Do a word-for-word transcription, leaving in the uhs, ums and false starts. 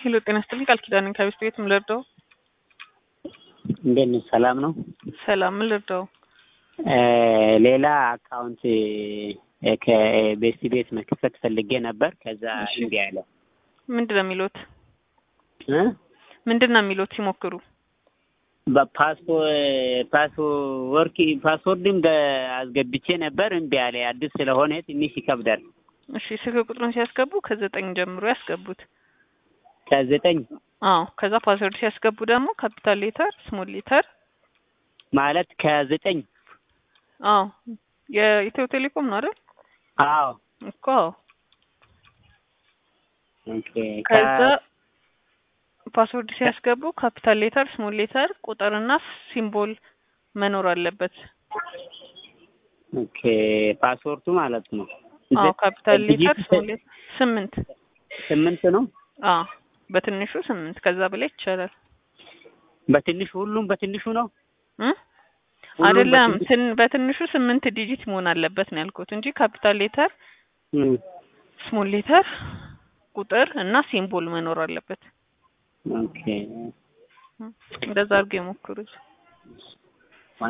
ሄሎ ጤና ይስጥልኝ ቃል ኪዳን ከቤት ቤት ምን ልርዳው? እንዴት ነሽ? ሰላም ነው? ሰላም ምን ልርዳው? ሌላ አካውንት ከቤት ቤት መክፈት ፈልጌ ነበር። ከዛ እንዴ አለ። ምንድነው የሚሉት? እ ምንድነው የሚሉት ሲሞክሩ? በፓስፖርት ፓስወርድ ፓስወርድም አስገብቼ ነበር እንዴ አለ። አዲስ ስለሆነ ትንሽ ይከብዳል። እሺ ስልክ ቁጥሩን ሲያስገቡ ከዘጠኝ ጀምሮ ያስገቡት። ከዘጠኝ አዎ ከዛ ፓስወርድ ሲያስገቡ ደግሞ ካፒታል ሌተር ስሞል ሌተር ማለት ከዘጠኝ አዎ የኢትዮ ቴሌኮም ነው አይደል? አዎ እኮ ኦኬ። ከዛ ፓስወርድ ሲያስገቡ ካፒታል ሌተር ስሞል ሌተር ቁጥርና ሲምቦል መኖር አለበት። ኦኬ ፓስወርዱ ማለት ነው። አዎ ካፒታል ሌተር ስሞል ሌተር ስምንት ስምንት ነው። አዎ በትንሹ ስምንት ከዛ በላይ ይቻላል። በትንሹ ሁሉም በትንሹ ነው እ አይደለም በትንሹ ስምንት ዲጂት መሆን አለበት ነው ያልኩት እንጂ ካፒታል ሌተር ስሞል ሌተር ቁጥር እና ሲምቦል መኖር አለበት። ኦኬ እንደዛ አድርገው ይሞክሩት።